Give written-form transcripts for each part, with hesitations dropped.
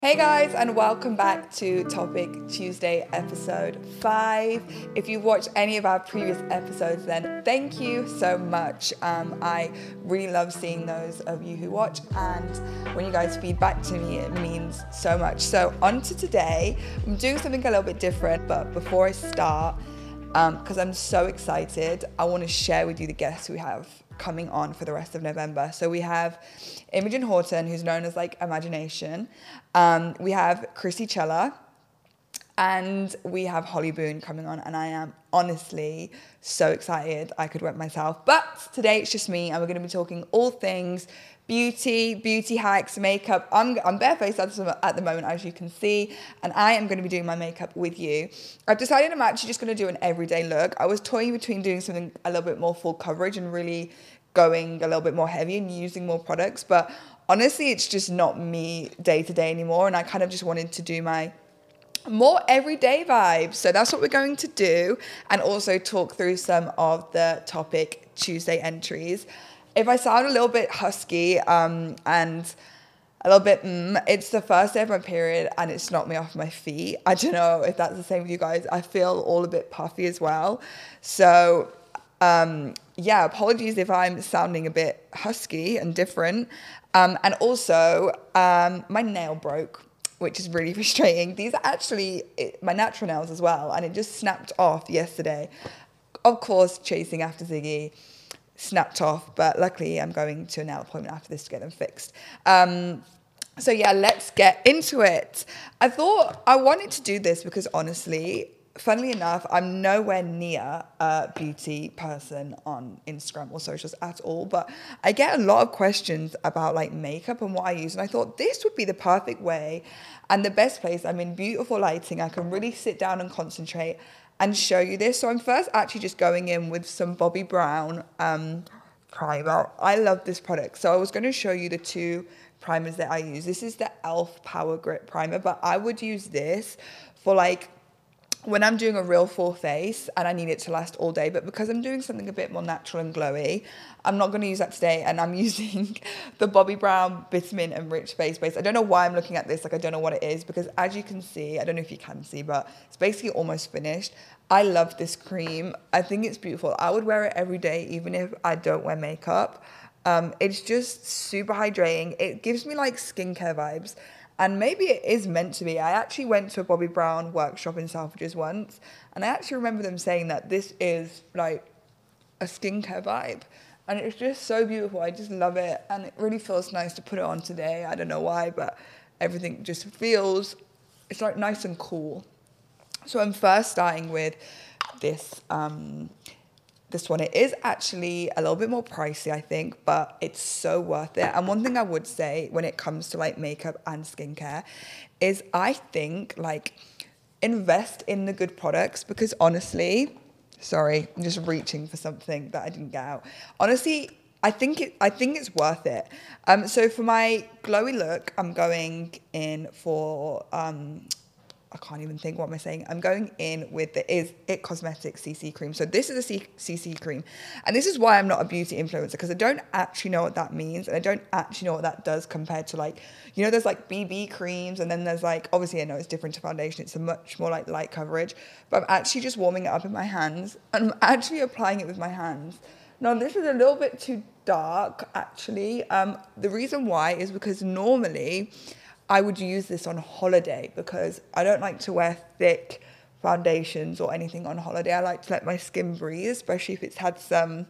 Hey guys, and welcome back to Topic Tuesday episode 5. If you've watched any of our previous episodes, then thank you so much. I really love seeing those of you who watch, and when you guys feed back to me, it means so much. So on to today, I'm doing something a little bit different, but before I start, because I'm so excited, I want to share with you the guests we have coming on for the rest of November. So we have Imogen Horton, who's known as like Imagination. We have Chrissy Chella, and we have Holly Boone coming on, and I am honestly so excited I could wet myself. But today it's just me, and we're going to be talking all things beauty hacks, makeup. I'm barefaced at the moment, as you can see, and I am going to be doing my makeup with you. I've decided I'm actually just going to do an everyday look. I was toying between doing something a little bit more full coverage and really going a little bit more heavy and using more products, but honestly it's just not me day to day anymore, and I kind of just wanted to do my more everyday vibes. So that's what we're going to do, and also talk through some of the Topic Tuesday entries. If I sound a little bit husky and a little bit it's the first day of my period and it's knocked me off my feet. I don't know if that's the same with you guys. I feel all a bit puffy as well. So yeah, apologies if I'm sounding a bit husky and different. And also my nail broke, which is really frustrating. These are actually my natural nails as well, and it just snapped off yesterday. Of course, chasing after Ziggy, snapped off, but luckily I'm going to a nail appointment after this to get them fixed. So yeah, let's get into it. I thought I wanted to do this because honestly, funnily enough, I'm nowhere near a beauty person on Instagram or socials at all, but I get a lot of questions about like makeup and what I use, and I thought this would be the perfect way and the best place. I'm in beautiful lighting, I can really sit down and concentrate and show you this. So I'm first actually just going in with some Bobbi Brown primer. I love this product. So I was going to show you the two primers that I use. This is the e.l.f. Power Grip Primer, but I would use this for like when I'm doing a real full face and I need it to last all day. But because I'm doing something a bit more natural and glowy, I'm not going to use that today, and I'm using the Bobbi Brown Vitamin Enriched Face Base. I don't know why I'm looking at this, like I don't know what it is, because as you can see, I don't know if you can see, but it's basically almost finished. I love this cream. I think it's beautiful. I would wear it every day, even if I don't wear makeup. It's just super hydrating. It gives me like skincare vibes. And maybe it is meant to be. I actually went to a Bobbi Brown workshop in Selfridges once, and I actually remember them saying that this is like a skincare vibe. And it's just so beautiful. I just love it. And it really feels nice to put it on today. I don't know why, but everything just feels, it's like nice and cool. So I'm first starting with this this one. It is actually a little bit more pricey, I think, but it's so worth it. And one thing I would say when it comes to like makeup and skincare is I think like invest in the good products, because honestly, sorry, I'm just reaching for something that I didn't get out. Honestly, I think it's worth it. So for my glowy look, I'm going in for I can't even think, what am I saying? I'm going in with the It Cosmetics CC cream. So this is a CC cream. And this is why I'm not a beauty influencer, because I don't actually know what that means. And I don't actually know what that does compared to like, you know, there's like BB creams. And then there's like, obviously I know it's different to foundation. It's a much more like light coverage. But I'm actually just warming it up in my hands. And I'm actually applying it with my hands. Now this is a little bit too dark, actually. The reason why is because normally I would use this on holiday, because I don't like to wear thick foundations or anything on holiday. I like to let my skin breathe, especially if it's had some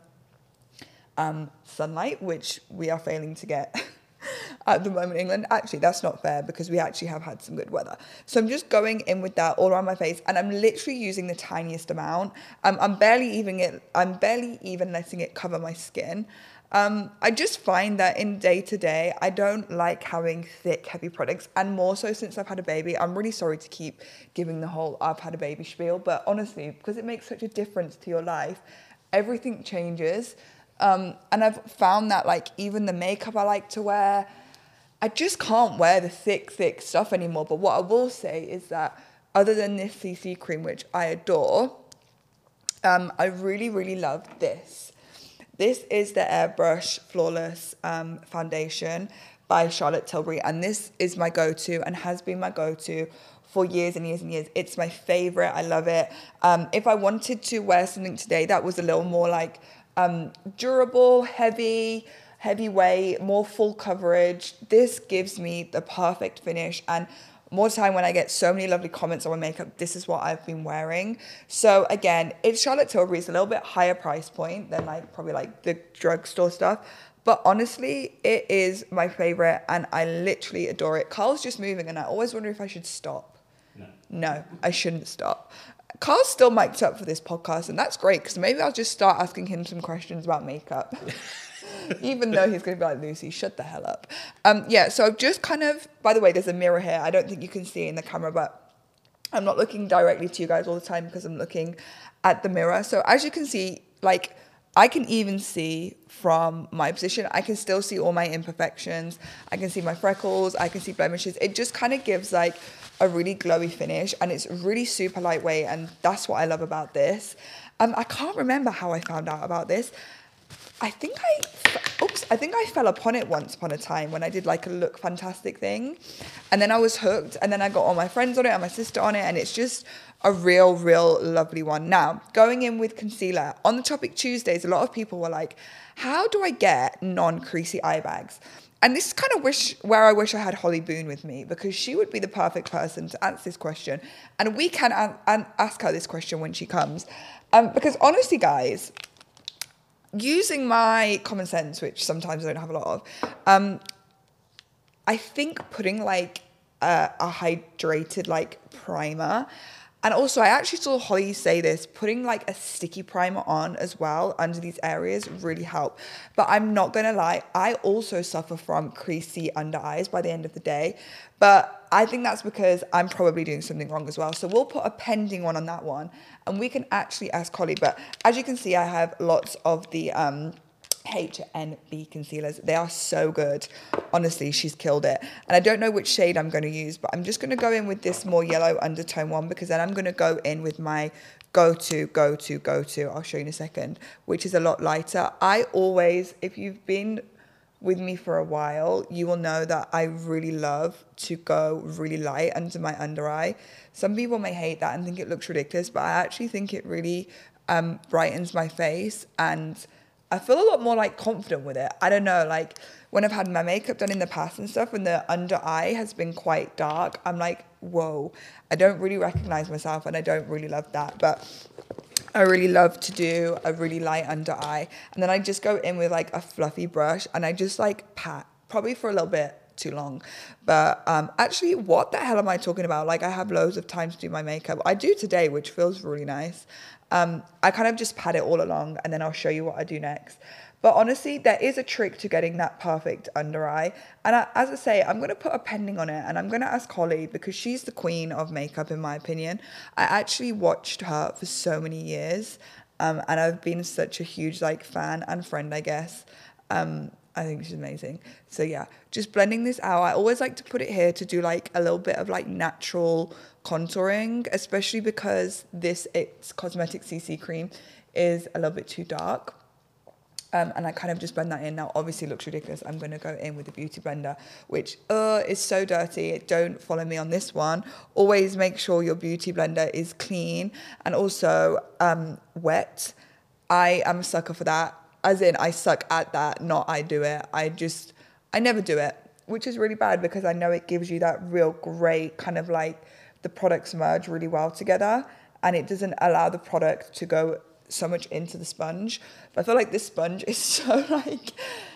sunlight, which we are failing to get at the moment in England. Actually, that's not fair, because we actually have had some good weather. So I'm just going in with that all around my face, and I'm literally using the tiniest amount. I'm barely even letting it cover my skin. I just find that in day to day, I don't like having thick, heavy products, and more so since I've had a baby. I'm really sorry to keep giving the whole I've had a baby spiel, but honestly, because it makes such a difference to your life, everything changes. And I've found that like even the makeup I like to wear, I just can't wear the thick stuff anymore. But what I will say is that other than this CC cream, which I adore, I really love this. This is the Airbrush Flawless foundation by Charlotte Tilbury, and this is my go-to and has been my go-to for years and years and years. It's my favorite. I love it. If I wanted to wear something today that was a little more like durable, heavyweight, more full coverage, this gives me the perfect finish. And more time when I get so many lovely comments on my makeup, this is what I've been wearing. So again, it's Charlotte Tilbury. It's a little bit higher price point than like probably like the drugstore stuff. But honestly, it is my favorite and I literally adore it. Carl's just moving and I always wonder if I should stop. No, I shouldn't stop. Carl's still mic'd up for this podcast and that's great because maybe I'll just start asking him some questions about makeup. Even though he's going to be like, Lucy, shut the hell up. Yeah, so I've just kind of, by the way, there's a mirror here. I don't think you can see it in the camera, but I'm not looking directly to you guys all the time because I'm looking at the mirror. So as you can see, like, I can even see from my position, I can still see all my imperfections. I can see my freckles. I can see blemishes. It just kind of gives like a really glowy finish and it's really super lightweight. And that's what I love about this. I can't remember how I found out about this. I think I fell upon it once upon a time when I did like a Look Fantastic thing. And then I was hooked and then I got all my friends on it and my sister on it and it's just a real lovely one. Now, going in with concealer, on the Topic Tuesdays, a lot of people were like, how do I get non-creasy eye bags? And this is kind of where I wish I had Holly Boone with me because she would be the perfect person to answer this question. And we can ask her this question when she comes. Because honestly, guys, using my common sense, which sometimes I don't have a lot of, I think putting like a hydrated like primer, and also I actually saw Holly say this, putting like a sticky primer on as well under these areas really help. But I'm not gonna lie, I also suffer from creasy under eyes by the end of the day. But I think that's because I'm probably doing something wrong as well. So we'll put a pending one on that one and we can actually ask Holly. But as you can see, I have lots of the HNB concealers. They are so good. Honestly, she's killed it. And I don't know which shade I'm going to use, but I'm just going to go in with this more yellow undertone one because then I'm going to go in with my go-to. I'll show you in a second, which is a lot lighter. I always, if you've been with me for a while, you will know that I really love to go really light under my under eye. Some people may hate that and think it looks ridiculous, but I actually think it really brightens my face and I feel a lot more like confident with it. I don't know, like when I've had my makeup done in the past and stuff and the under eye has been quite dark, I'm like, whoa, I don't really recognize myself and I don't really love that. But I really love to do a really light under eye. And then I just go in with like a fluffy brush and I just like pat, probably for a little bit too long. But actually, what the hell am I talking about? Like I have loads of time to do my makeup. I do today, which feels really nice. I kind of just pat it all along and then I'll show you what I do next. But honestly, there is a trick to getting that perfect under eye. And as I say, I'm going to put a pending on it and I'm going to ask Holly because she's the queen of makeup in my opinion. I actually watched her for so many years and I've been such a huge like fan and friend, I guess. I think she's amazing. So yeah, just blending this out. I always like to put it here to do like a little bit of like natural contouring, especially because this It's Cosmetics CC cream is a little bit too dark. And I kind of just blend that in. Now, obviously it looks ridiculous. I'm going to go in with a beauty blender, which is so dirty. Don't follow me on this one. Always make sure your beauty blender is clean and also wet. I am a sucker for that. As in, I suck at that, not I do it. I never do it, which is really bad because I know it gives you that real great kind of like the products merge really well together and it doesn't allow the product to go so much into the sponge. But I feel like this sponge is so like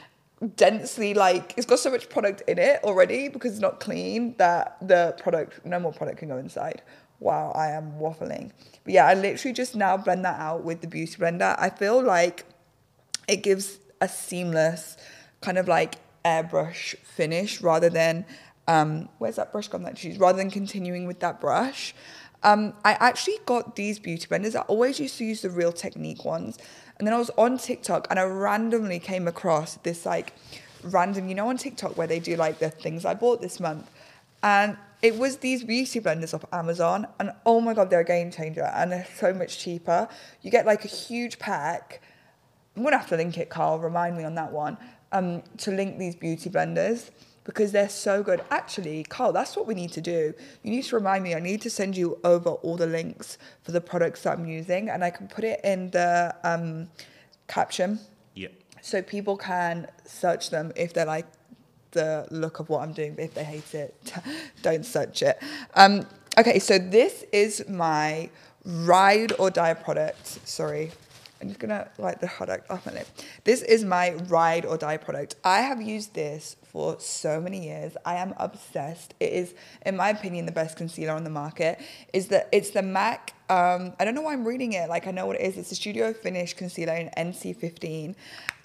densely like, it's got so much product in it already because it's not clean that no more product can go inside. Wow, I am waffling. But yeah, I literally just now blend that out with the beauty blender. I feel like it gives a seamless kind of like airbrush finish rather than, where's that brush gone that she's, rather than continuing with that brush. I actually got these beauty blenders. I always used to use the Real Technique ones. And then I was on TikTok and I randomly came across this like random, you know, on TikTok where they do like the things I bought this month. And it was these beauty blenders off Amazon. And oh my God, they're a game changer. And they're so much cheaper. You get like a huge pack. I'm going to have to link it, Carl. Remind me on that one. To link these beauty blenders. because they're so good. Actually, Carl, that's what we need to do. You need to remind me. I need to send you over all the links for the products that I'm using, and I can put it in the caption. Yep. So people can search them if they like the look of what I'm doing, but if they hate it, don't search it. Okay, so this is my ride or die product. Sorry, I'm just gonna wipe the product off my lip. This is my ride or die product. I have used this for so many years. I am obsessed. It is, in my opinion, the best concealer on the market. It's the MAC, I don't know why I'm reading it, like I know what it is. It's a Studio Finish Concealer in NC15.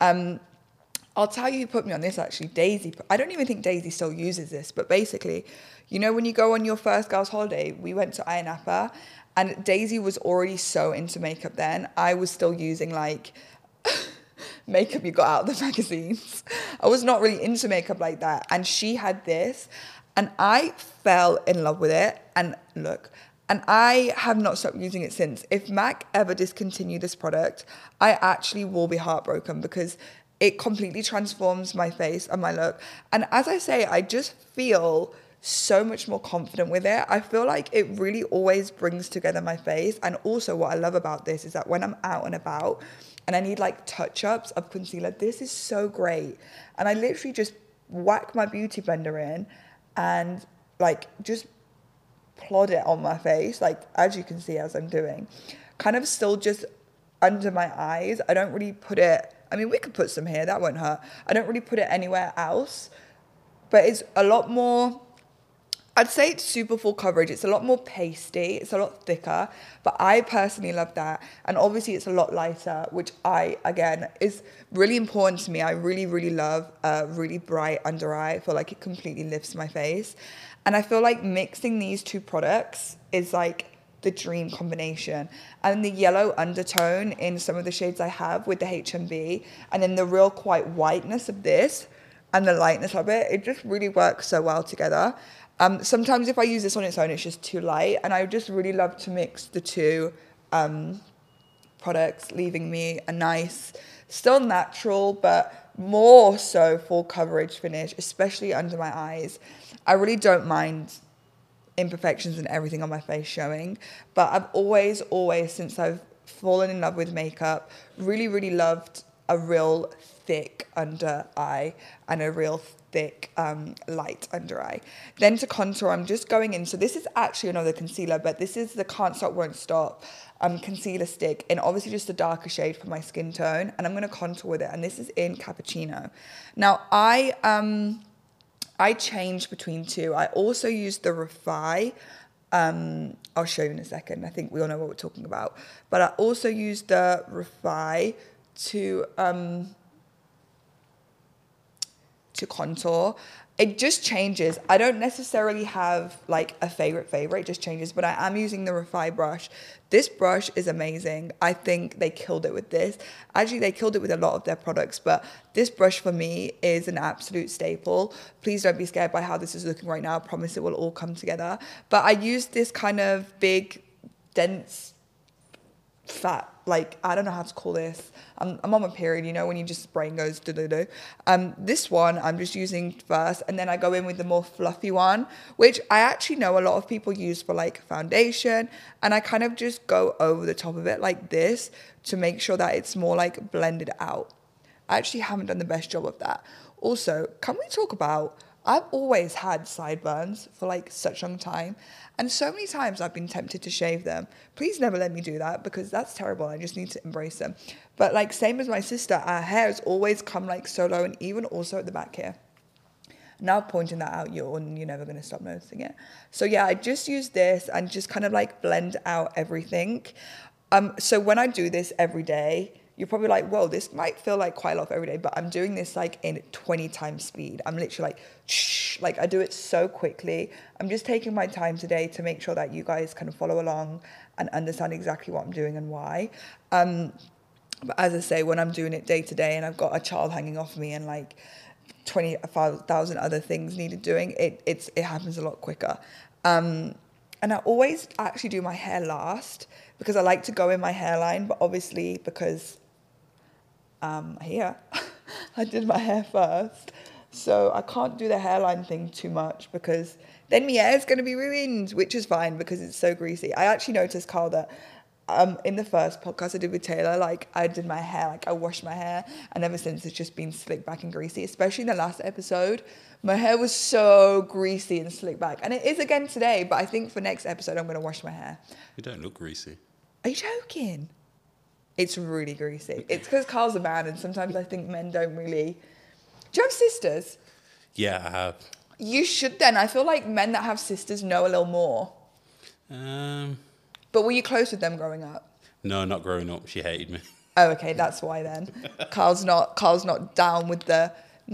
I'll tell you who put me on this, actually. Daisy. I don't even think Daisy still uses this, but basically, you know when you go on your first girls' holiday, we went to Ayia Napa, and Daisy was already so into makeup then. I was still using like makeup you got out of the magazines. I was not really into makeup like that, and she had this, and I fell in love with it, and look, and I have not stopped using it since. If MAC ever discontinue this product, I actually will be heartbroken, because it completely transforms my face and my look. And as I say, I just feel so much more confident with it. I feel like it really always brings together my face. And also what I love about this is that when I'm out and about and I need like touch-ups of concealer, this is so great. And I literally just whack my beauty blender in and like just plod it on my face, like as you can see as I'm doing. Kind of still just under my eyes. I don't really put it, I mean, we could put some here, that won't hurt. I don't really put it anywhere else, but it's a lot more, I'd say it's super full coverage. It's a lot more pasty, it's a lot thicker, but I personally love that. And obviously it's a lot lighter, which again, is really important to me. I really, really love a really bright under eye. I feel like it completely lifts my face. And I feel like mixing these two products is like the dream combination. And the yellow undertone in some of the shades I have with the HMB, and then the real quite whiteness of this and the lightness of it, it just really works so well together. Sometimes if I use this on its own, it's just too light, and I just really love to mix the two products, leaving me a nice, still natural, but more so full coverage finish, especially under my eyes. I really don't mind imperfections and everything on my face showing, but I've always, since I've fallen in love with makeup, really, really loved a real thick under eye and a real thick light under eye. Then to contour, I'm just going in, so this is actually another concealer, but this is the Can't Stop Won't Stop concealer stick in obviously just a darker shade for my skin tone, and I'm going to contour with it, and this is in Cappuccino. Now I change between two. I also use the Refy. I'll show you in a second. I think we all know what we're talking about. But I also use the Refy to contour. It just changes. I don't necessarily have like a favorite, it just changes, but I am using the Refy brush. This brush is amazing. I think they killed it with this. Actually, they killed it with a lot of their products, but this brush for me is an absolute staple. Please don't be scared by how this is looking right now. I promise it will all come together. But I use this kind of big, dense, fat, like, I don't know how to call this. I'm on my period, you know, when you just brain goes do-do-do. This one I'm just using first, and then I go in with the more fluffy one, which I actually know a lot of people use for like foundation, and I kind of just go over the top of it like this to make sure that it's more like blended out. I actually haven't done the best job of that. Also, can we talk about, I've always had sideburns for like such a long time, and so many times I've been tempted to shave them. Please never let me do that, because that's terrible. I just need to embrace them. But like same as my sister, our hair has always come like so low, and even also at the back here. Now pointing that out, you're never going to stop noticing it. So yeah, I just use this and just kind of like blend out everything. So when I do this every day, you're probably like, whoa, this might feel like quite a lot every day, but I'm doing this like in 20 times speed. I'm literally like, shh, like I do it so quickly. I'm just taking my time today to make sure that you guys can follow along and understand exactly what I'm doing and why. But as I say, when I'm doing it day to day and I've got a child hanging off me and like 25,000 other things needed doing, it happens a lot quicker. And I always actually do my hair last, because I like to go in my hairline, but obviously because here, I did my hair first. So I can't do the hairline thing too much because then my hair is going to be ruined, which is fine because it's so greasy. I actually noticed, Carl, that in the first podcast I did with Taylor, like I did my hair, like I washed my hair, and ever since it's just been slicked back and greasy, especially in the last episode. My hair was so greasy and slicked back, and it is again today, but I think for next episode I'm going to wash my hair. You don't look greasy. Are you joking? It's really greasy. It's because Carl's a man, and sometimes I think men don't really... Do you have sisters? Yeah, I have. You should then. I feel like men that have sisters know a little more. But were you close with them growing up? No, not growing up. She hated me. Oh, okay, that's why then. Carl's not down with the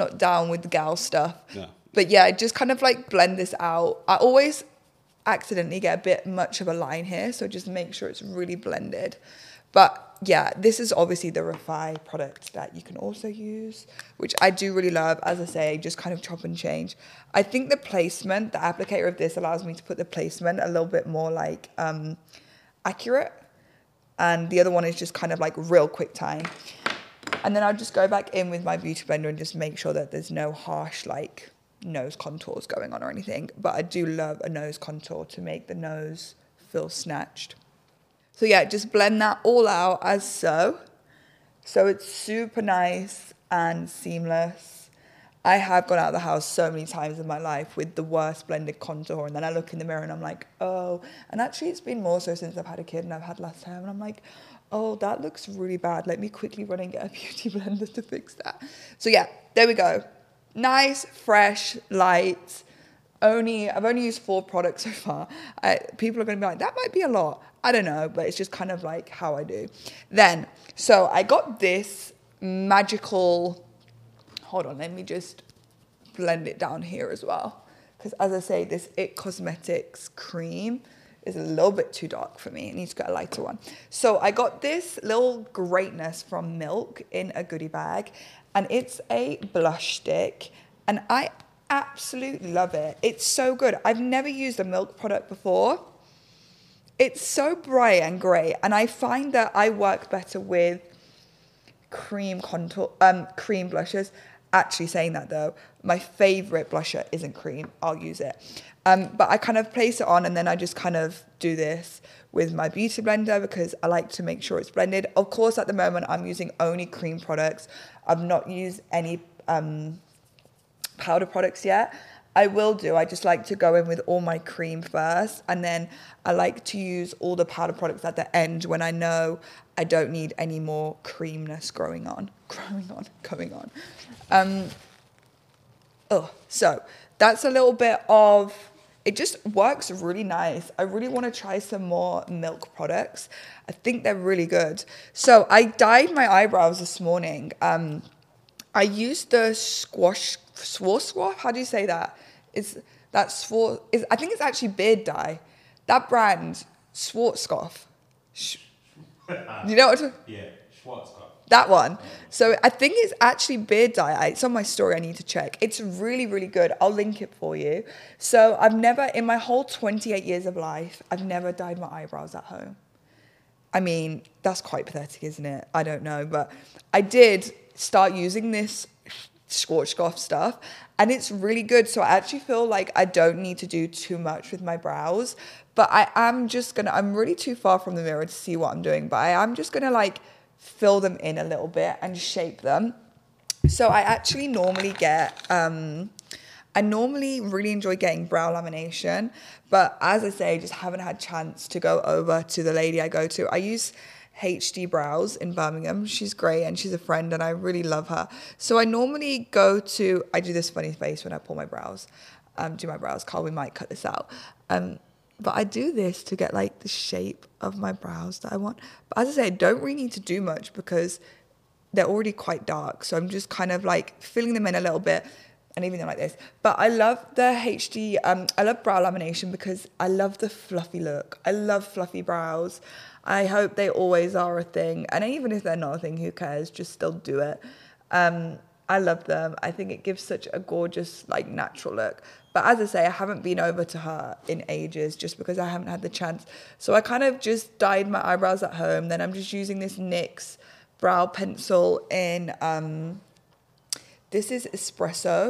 gal stuff. No. But yeah, just kind of like blend this out. I always accidentally get a bit much of a line here, so just make sure it's really blended. But yeah, this is obviously the Refy product that you can also use, which I do really love. As I say, just kind of chop and change. I think the placement, the applicator of this allows me to put the placement a little bit more like accurate. And the other one is just kind of like real quick time. And then I'll just go back in with my beauty blender and just make sure that there's no harsh like nose contours going on or anything. But I do love a nose contour to make the nose feel snatched. So yeah, just blend that all out as so. So it's super nice and seamless. I have gone out of the house so many times in my life with the worst blended contour, and then I look in the mirror and I'm like, oh. And actually it's been more so since I've had a kid and I've had last time, and I'm like, oh, that looks really bad. Let me quickly run and get a beauty blender to fix that. So yeah, there we go. Nice, fresh, light. I've only used 4 products so far. People are going to be like, that might be a lot. I don't know, but it's just kind of like how I do. Then, so I got this magical, hold on, let me just blend it down here as well. Because as I say, this IT Cosmetics cream is a little bit too dark for me. It needs to get a lighter one. So I got this little greatness from Milk in a goodie bag, and it's a blush stick, and I absolutely love it. It's so good. I've never used a Milk product before. It's so bright and great, and I find that I work better with cream blushes. Actually, saying that though, my favorite blusher isn't cream. I'll use it, but I kind of place it on, and then I just kind of do this with my beauty blender because I like to make sure it's blended. Of course, at the moment I'm using only cream products. I've not used any powder products yet. I will do. I just like to go in with all my cream first, and then I like to use all the powder products at the end when I know I don't need any more creamness going on. So that's a little bit of, it just works really nice. I really want to try some more Milk products. I think they're really good. So I dyed my eyebrows this morning. I used the Swash, how do you say that? I think it's actually beard dye. That brand, Schwarzkopf. You know what? Yeah, Schwarzkopf. That one. So I think it's actually beard dye. It's on my story. I need to check. It's really, really good. I'll link it for you. So I've never, in my whole 28 years of life, I've never dyed my eyebrows at home. I mean, that's quite pathetic, isn't it? I don't know. But I did start using this Schwarzkopf stuff, and it's really good. So I actually feel like I don't need to do too much with my brows, but I'm really too far from the mirror to see what I'm doing, but I am just gonna like fill them in a little bit and shape them. So I actually normally I normally really enjoy getting brow lamination, but as I say, I just haven't had chance to go over to the lady I go to. I use HD Brows in Birmingham. She's great and she's a friend and I really love her. So I normally I do this funny face when I pull my brows, do my brows. Carl, we might cut this out. But I do this to get like the shape of my brows that I want. But as I say, I don't really need to do much because they're already quite dark. So I'm just kind of like filling them in a little bit and leaving them like this. But I love the HD, I love brow lamination because I love the fluffy look. I love fluffy brows. I hope they always are a thing. And even if they're not a thing, who cares? Just still do it. I love them. I think it gives such a gorgeous, like, natural look. But as I say, I haven't been over to her in ages just because I haven't had the chance. So I kind of just dyed my eyebrows at home. Then I'm just using this NYX brow pencil in, this is Espresso.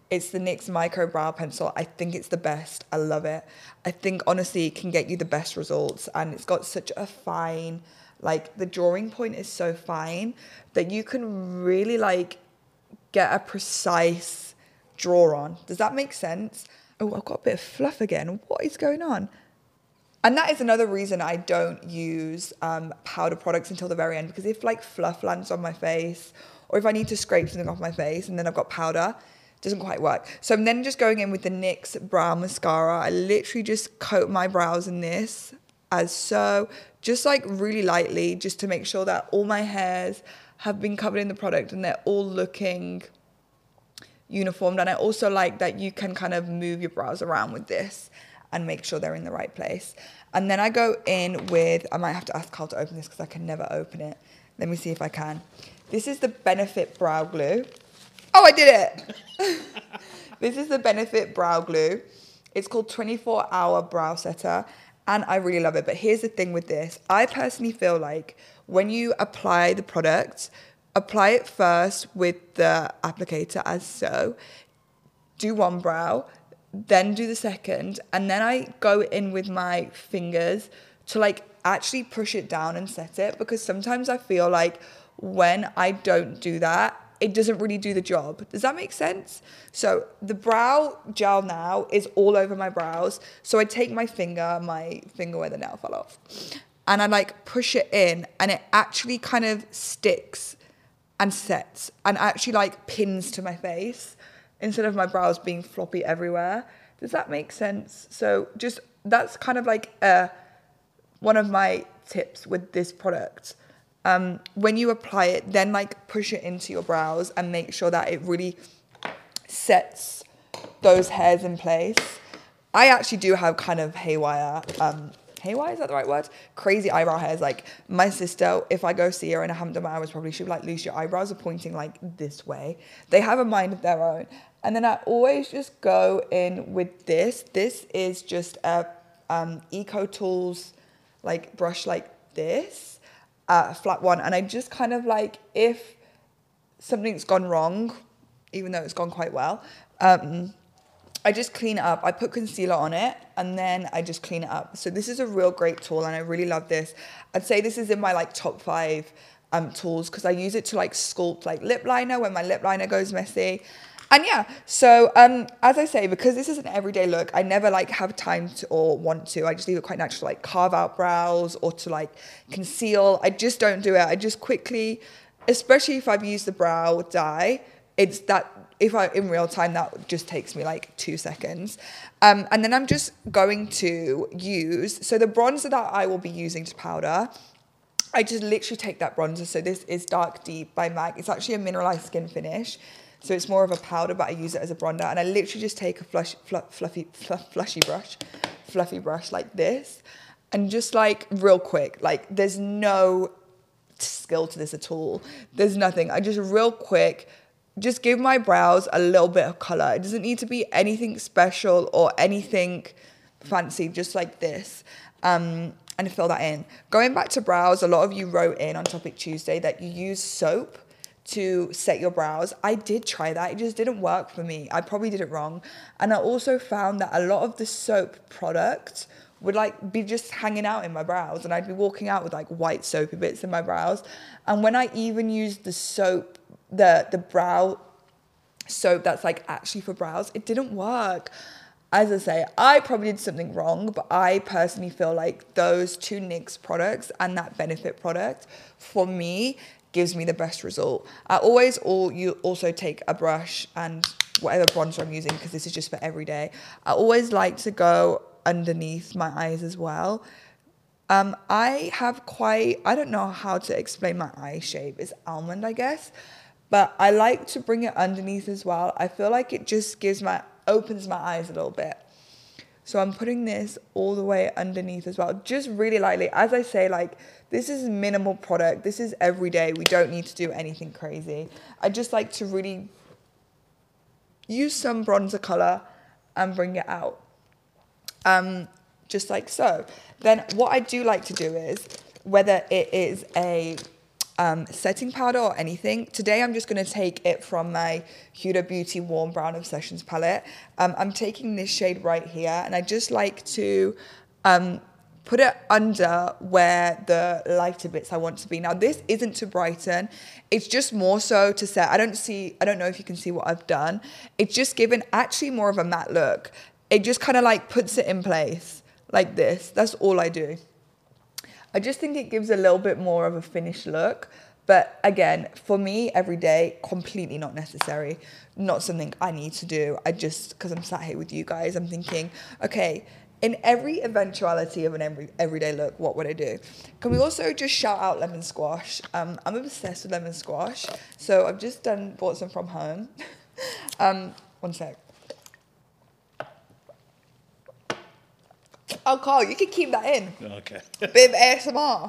It's the NYX Micro Brow Pencil. I think it's the best. I love it. I think, honestly, it can get you the best results. And it's got such a fine, like, the drawing point is so fine that you can really, like, get a precise draw on. Does that make sense? Oh, I've got a bit of fluff again. What is going on? And that is another reason I don't use powder products until the very end, because if like fluff lands on my face, or if I need to scrape something off my face and then I've got powder, it doesn't quite work. So I'm then just going in with the NYX Brow Mascara. I literally just coat my brows in this as so, just like really lightly, just to make sure that all my hairs have been covered in the product and they're all looking uniformed. And I also like that you can kind of move your brows around with this and make sure they're in the right place. And then I go in with, I might have to ask Carl to open this because I can never open it. Let me see if I can. This is the Benefit Brow Glue. Oh, I did it. This is the Benefit Brow Glue. It's called 24-Hour Brow Setter, and I really love it. But here's the thing with this. I personally feel like when you apply the product, apply it first with the applicator as so. Do one brow, then do the second, and then I go in with my fingers to like actually push it down and set it, because sometimes I feel like when I don't do that, it doesn't really do the job. Does that make sense? So the brow gel now is all over my brows. So I take my finger where the nail fell off, and I like push it in, and it actually kind of sticks and sets and actually like pins to my face instead of my brows being floppy everywhere. Does that make sense? So just, that's kind of like one of my tips with this product. When you apply it, then like push it into your brows and make sure that it really sets those hairs in place. I actually do have kind of haywire, is that the right word? Crazy eyebrow hairs. Like my sister, if I go see her and I haven't done my eyebrows properly, she'll be like, Luce, your eyebrows are pointing like this way. They have a mind of their own. And then I always just go in with this. This is just a Eco Tools like brush like this, flat one. And I just kind of like, if something's gone wrong, even though it's gone quite well, I just clean it up. I put concealer on it and then I just clean it up. So this is a real great tool and I really love this. I'd say this is in my like top 5 tools, because I use it to like sculpt like lip liner when my lip liner goes messy. And yeah, so as I say, because this is an everyday look, I never like have time to or want to. I just leave it quite natural to like carve out brows or to like conceal. I just don't do it. I just quickly, especially if I've used the brow dye, it's that, if I in real time, that just takes me like 2 seconds. And then I'm just going to use, so the bronzer that I will be using to powder, I just literally take that bronzer. So this is Dark Deep by MAC. It's actually a mineralized skin finish. So it's more of a powder, but I use it as a bronzer. And I literally just take a fluffy brush like this. And just like real quick, like there's no skill to this at all. There's nothing. I just real quick, just give my brows a little bit of color. It doesn't need to be anything special or anything fancy, just like this. And fill that in. Going back to brows, a lot of you wrote in on Topic Tuesday that you use soap to set your brows. I did try that. It just didn't work for me. I probably did it wrong. And I also found that a lot of the soap products would like be just hanging out in my brows, and I'd be walking out with like white soapy bits in my brows. And when I even used the soap, the brow soap that's like actually for brows, it didn't work. As I say, I probably did something wrong, but I personally feel like those 2 NYX products and that Benefit product, for me, gives me the best result. You also take a brush and whatever bronzer I'm using, because this is just for every day. I always like to go underneath my eyes as well. I have quite, I don't know how to explain my eye shape. It's almond, I guess. But I like to bring it underneath as well. I feel like it just opens my eyes a little bit. So I'm putting this all the way underneath as well, just really lightly. As I say, like, this is minimal product. This is everyday. We don't need to do anything crazy. I just like to really use some bronzer color and bring it out. Just like so. Then what I do like to do is, whether it is a setting powder or anything. Today I'm just going to take it from my Huda Beauty Warm Brown Obsessions palette. I'm taking this shade right here, and I just like to put it under where the lighter bits I want to be. Now this isn't to brighten, it's just more so to set. I don't know if you can see what I've done. It's just given actually more of a matte look. It just kind of like puts it in place like this. That's all I do. I just think it gives a little bit more of a finished look. But again, for me, every day, completely not necessary. Not something I need to do. I just, because I'm sat here with you guys, I'm thinking, okay, in every eventuality of an everyday look, what would I do? Can we also just shout out lemon squash? I'm obsessed with lemon squash. So I've just bought some from home. One sec. Oh, Carl, you can keep that in. Okay. Bit of ASMR.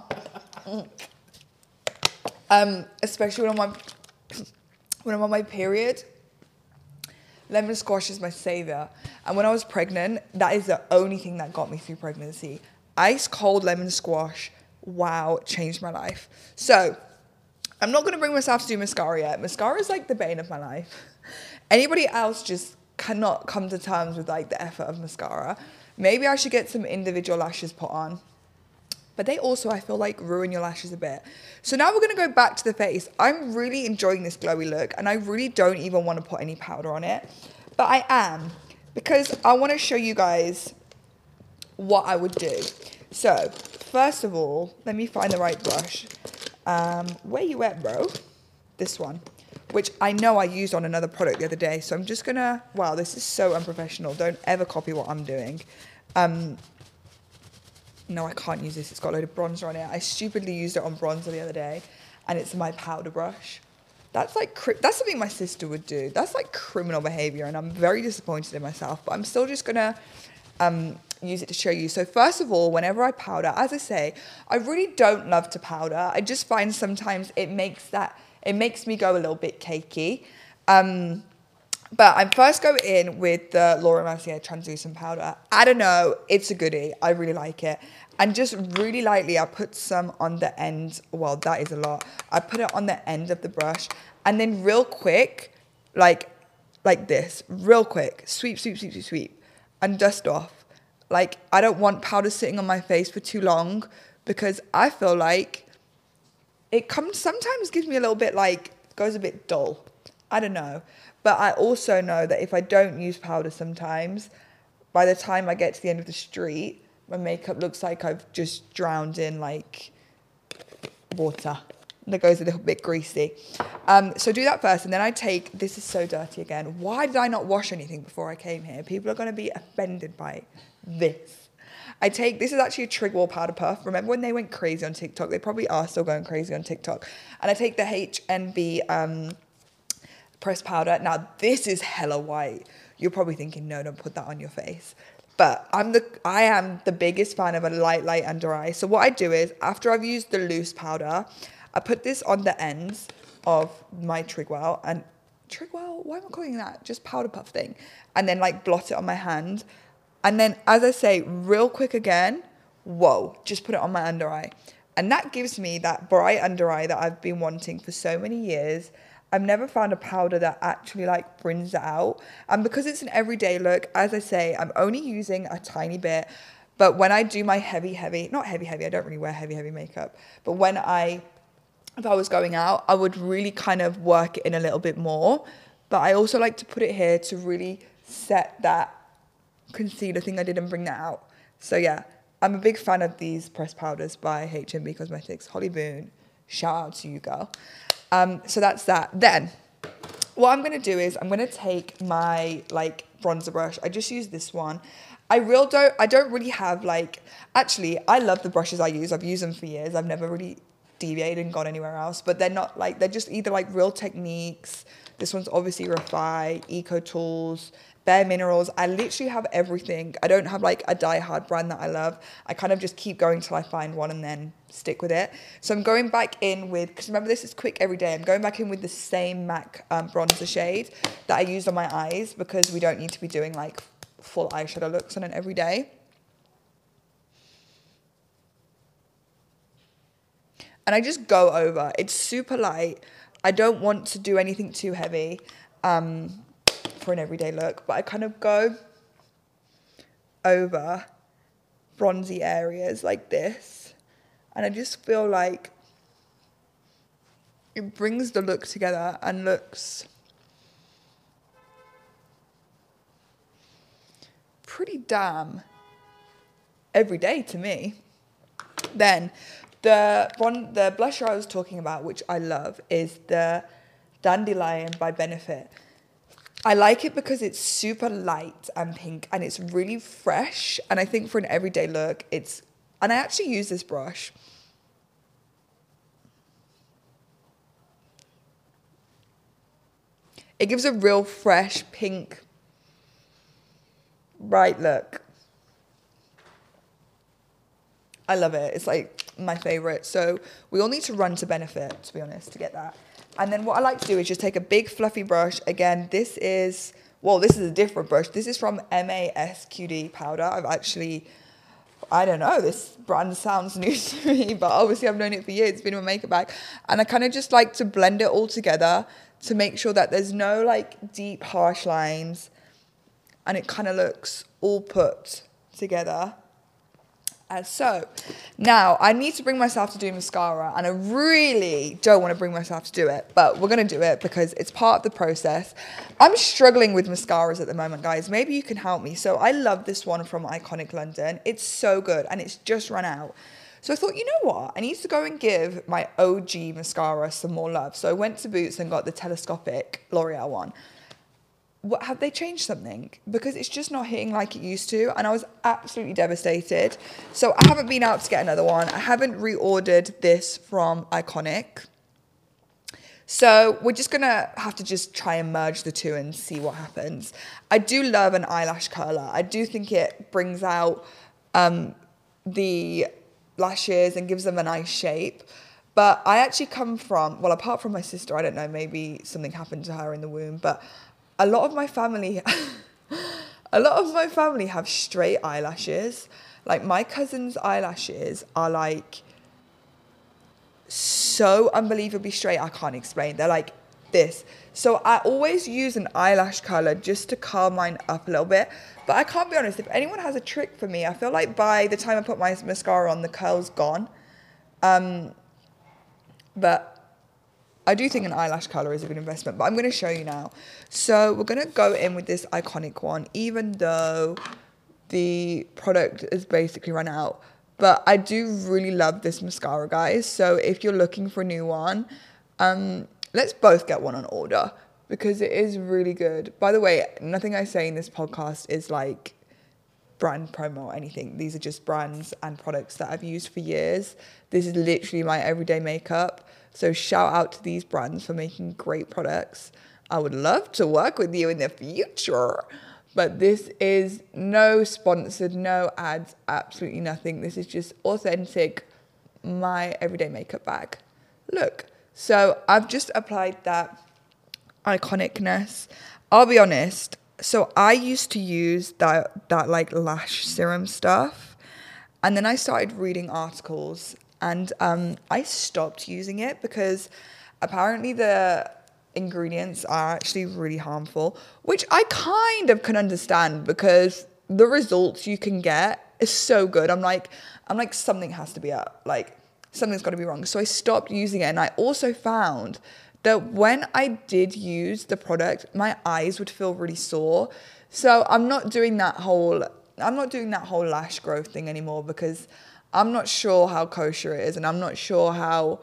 Especially when I'm on my period. Lemon squash is my savior. And when I was pregnant, that is the only thing that got me through pregnancy. Ice cold lemon squash, wow, changed my life. So, I'm not gonna bring myself to do mascara yet. Mascara is like the bane of my life. Anybody else just cannot come to terms with like the effort of mascara. Maybe I should get some individual lashes put on. But they also, I feel like, ruin your lashes a bit. So now we're going to go back to the face. I'm really enjoying this glowy look, and I really don't even want to put any powder on it. But I am, because I want to show you guys what I would do. So, first of all, let me find the right brush. Where you at, bro? This one, which I know I used on another product the other day. So I'm just going to, wow, this is so unprofessional. Don't ever copy what I'm doing. No, I can't use this. It's got a load of bronzer on it. I stupidly used it on bronzer the other day, and it's my powder brush. That's like, that's something my sister would do. That's like criminal behavior, and I'm very disappointed in myself, but I'm still just gonna use it to show you. So first of all, whenever I powder, as I say, I really don't love to powder. I just find sometimes it makes me go a little bit cakey. But I'm first going in with the Laura Mercier translucent powder. I don't know, it's a goodie. I really like it. And just really lightly, I put some on the end. Well, that is a lot. I put it on the end of the brush. And then real quick, like this, real quick, sweep, sweep, sweep, sweep, sweep, and dust off. Like, I don't want powder sitting on my face for too long, because I feel like it sometimes gives me a little bit like, goes a bit dull. I don't know. But I also know that if I don't use powder sometimes, by the time I get to the end of the street, my makeup looks like I've just drowned in like water. And it goes a little bit greasy. So do that first, and then I take, this is so dirty again. Why did I not wash anything before I came here? People are going to be offended by this. This is actually a Trigwell powder puff. Remember when they went crazy on TikTok? They probably are still going crazy on TikTok. And I take the HNB pressed powder. Now this is hella white. You're probably thinking, no, don't put that on your face. But I am the biggest fan of a light under eye. So what I do is, after I've used the loose powder, I put this on the ends of my Trigwell. And Trigwell, why am I calling that? Just powder puff thing. And then like blot it on my hand. And then, as I say, real quick again, whoa, just put it on my under eye. And that gives me that bright under eye that I've been wanting for so many years. I've never found a powder that actually like brings it out. And because it's an everyday look, as I say, I'm only using a tiny bit. But when I do my not heavy, I don't really wear heavy makeup. But if I was going out, I would really kind of work it in a little bit more. But I also like to put it here to really set that concealer thing. I didn't bring that out. So yeah, I'm a big fan of these pressed powders by HNB Cosmetics. Holly Boone, shout out to you, girl. So that's that. Then what I'm going to do is I'm going to take my like bronzer brush. I just use this one. I don't really have like, actually, I love the brushes I use. I've used them for years. I've never really deviated and gone anywhere else, but they're not like, they're just either like Real Techniques. This one's obviously Refy, Eco Tools, Bare Minerals. I literally have everything. I don't have like a die-hard brand that I love. I kind of just keep going till I find one and then stick with it. So I'm going back in with, because remember this is quick every day, I'm going back in with the same MAC bronzer shade that I used on my eyes, because we don't need to be doing like full eyeshadow looks on an everyday. And I just go over. It's super light. I don't want to do anything too heavy for an everyday look, but I kind of go over bronzy areas like this. And I just feel like it brings the look together and looks pretty damn everyday to me. Then the blusher I was talking about, which I love, is the Dandelion by Benefit. I like it because it's super light and pink and it's really fresh. And I think for an everyday look, and I actually use this brush. It gives a real fresh, pink, bright look. I love it. It's like my favorite. So we all need to run to Benefit, to be honest, to get that. And then what I like to do is just take a big fluffy brush. Again, this is a different brush. This is from MASQD powder. I don't know, this brand sounds new to me, but obviously I've known it for years. It's been in my makeup bag. And I kind of just like to blend it all together to make sure that there's no like deep, harsh lines. And it kind of looks all put together. As so. Now, I need to bring myself to do mascara, and I really don't want to bring myself to do it, but we're going to do it because it's part of the process. I'm struggling with mascaras at the moment, guys. Maybe you can help me. So I love this one from Iconic London. It's so good, and it's just run out. So I thought, you know what? I need to go and give my OG mascara some more love. So I went to Boots and got the telescopic L'Oreal one. What, have they changed something? Because it's just not hitting like it used to, and I was absolutely devastated. So I haven't been out to get another one. I haven't reordered this from Iconic. So we're just gonna have to just try and merge the two and see what happens. I do love an eyelash curler. I do think it brings out the lashes and gives them a nice shape. But I actually come from, well, apart from my sister, I don't know, maybe something happened to her in the womb, but a lot of my family have straight eyelashes. Like my cousin's eyelashes are like so unbelievably straight, I can't explain. They're like this. So I always use an eyelash curler just to curl mine up a little bit. But I can't be honest, if anyone has a trick for me, I feel like by the time I put my mascara on, the curl's gone. But I do think an eyelash curler is a good investment, but I'm going to show you now. So we're going to go in with this Iconic one, even though the product is basically run out. But I do really love this mascara, guys. So if you're looking for a new one, let's both get one on order because it is really good. By the way, nothing I say in this podcast is like brand promo or anything. These are just brands and products that I've used for years. This is literally my everyday makeup. So shout out to these brands for making great products. I would love to work with you in the future. But this is no sponsored, no ads, absolutely nothing. This is just authentic, my everyday makeup bag. Look, so I've just applied that Iconicness. I'll be honest. So I used to use that like lash serum stuff. And then I started reading articles and I stopped using it because apparently the ingredients are actually really harmful, which I kind of can understand because the results you can get is so good. I'm like something has to be up, like something's got to be wrong. So I stopped using it, and I also found that when I did use the product, my eyes would feel really sore. So I'm not doing that whole lash growth thing anymore because I'm not sure how kosher it is, and I'm not sure how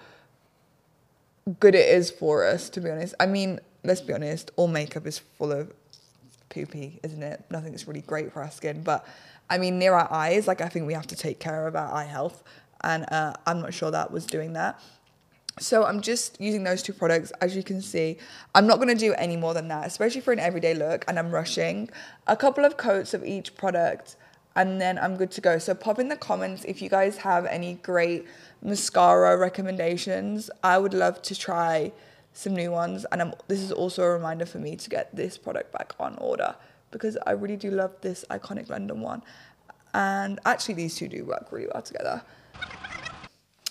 good it is for us, to be honest. I mean, let's be honest, all makeup is full of poopy, isn't it? Nothing's really great for our skin. But I mean, near our eyes, like I think we have to take care of our eye health. And I'm not sure that was doing that. So I'm just using those two products. As you can see, I'm not going to do any more than that, especially for an everyday look. And I'm rushing a couple of coats of each product, and then I'm good to go. So pop in the comments if you guys have any great mascara recommendations. I would love to try some new ones. And this is also a reminder for me to get this product back on order because I really do love this Iconic London one. And actually these two do work really well together.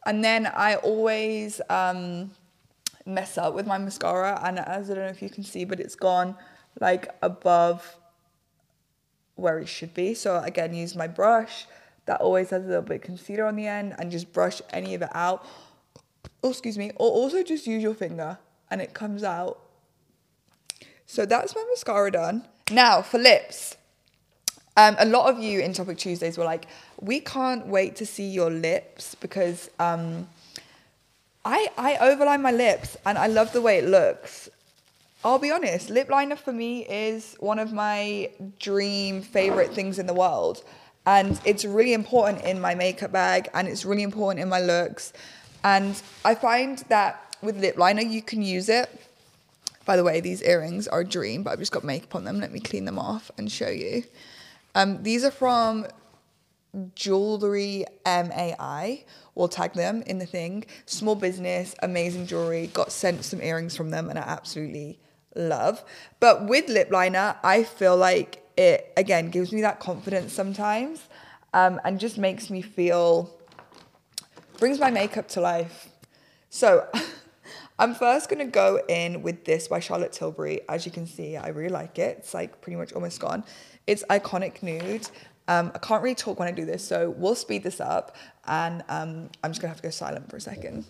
And then I always mess up with my mascara, and as I don't know if you can see, but it's gone like above where it should be. So again, use my brush that always has a little bit of concealer on the end and just brush any of it out. Oh, excuse me. Or also just use your finger and it comes out. So that's my mascara done. Now for lips. A lot of you in Topic Tuesdays were like, we can't wait to see your lips because I overline my lips and I love the way it looks. I'll be honest, lip liner for me is one of my dream favorite things in the world. And it's really important in my makeup bag and it's really important in my looks. And I find that with lip liner, you can use it. By the way, these earrings are a dream, but I've just got makeup on them. Let me clean them off and show you. These are from Jewelry MAI. We'll tag them in the thing. Small business, amazing jewelry. Got sent some earrings from them and I absolutely love. But with lip liner, I feel like it, again, gives me that confidence sometimes and just makes me feel, brings my makeup to life. So I'm first going to go in with this by Charlotte Tilbury. As you can see, I really like it. It's like pretty much almost gone. It's Iconic Nude. I can't really talk when I do this, so we'll speed this up and I'm just gonna have to go silent for a second.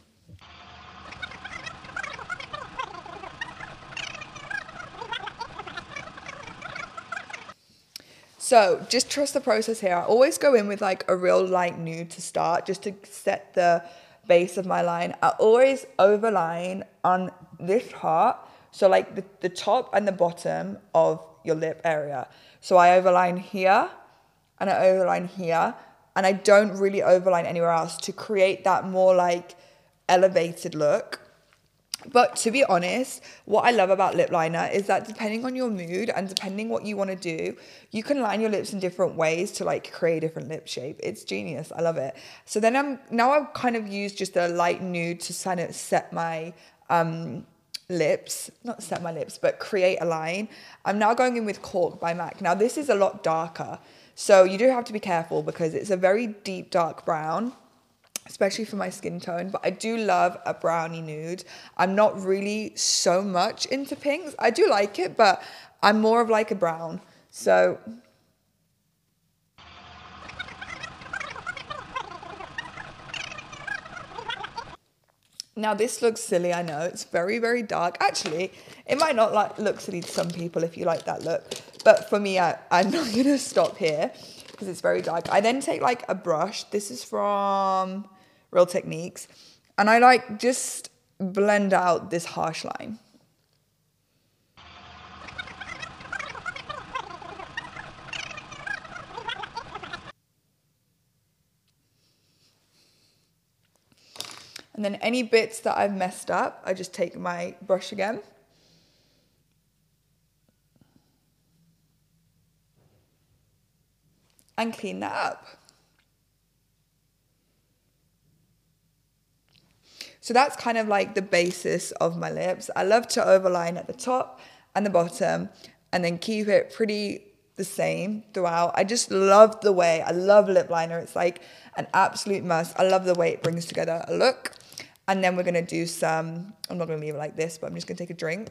So just trust the process here. I always go in with like a real light nude to start, just to set the base of my line. I always overline on this part, so like the top and the bottom of your lip area. So I overline here and I overline here, and I don't really overline anywhere else to create that more like elevated look. But to be honest, what I love about lip liner is that depending on your mood and depending what you want to do, you can line your lips in different ways to like create a different lip shape. It's genius. I love it. So then I've kind of used just a light nude to kind of set my lips, not set my lips, but create a line. I'm now going in with Cork by MAC. Now this is a lot darker, so you do have to be careful because it's a very deep dark brown, especially for my skin tone, but I do love a brownie nude. I'm not really so much into pinks. I do like it, but I'm more of like a brown. So now this looks silly, I know. It's very, very dark. Actually, it might not like look silly to some people if you like that look. But for me, I'm not going to stop here because it's very dark. I then take like a brush. This is from Real Techniques. And I like just blend out this harsh line. And then any bits that I've messed up, I just take my brush again. And clean that up. So that's kind of like the basis of my lips. I love to overline at the top and the bottom and then keep it pretty the same throughout. I just love the way, I love lip liner. It's like an absolute must. I love the way it brings together a look. And then we're gonna do some, I'm not gonna leave it like this, but I'm just gonna take a drink.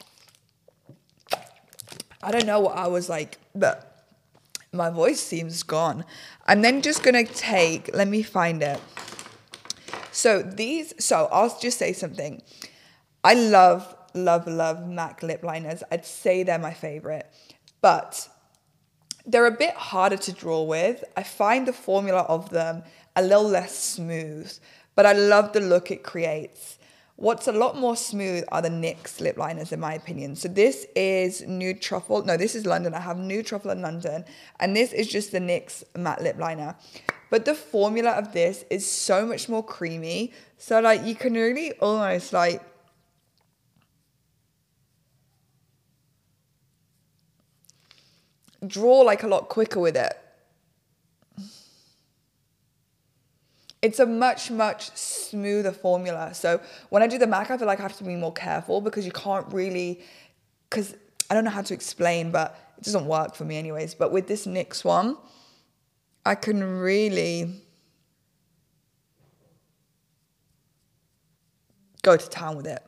I don't know what I was like, but my voice seems gone. I'm then just gonna take, let me find it. So I'll just say something. I love, love, love MAC lip liners. I'd say they're my favorite, but they're a bit harder to draw with. I find the formula of them a little less smooth, but I love the look it creates. What's a lot more smooth are the NYX lip liners, in my opinion. So this is Nude Truffle. No, this is London. I have Nude Truffle in London. And this is just the NYX matte lip liner. But the formula of this is so much more creamy. So like you can really almost like draw like a lot quicker with it. It's a much, much smoother formula. So when I do the MAC, I feel like I have to be more careful because you can't really, because I don't know how to explain, but it doesn't work for me anyways. But with this NYX one, I can really go to town with it.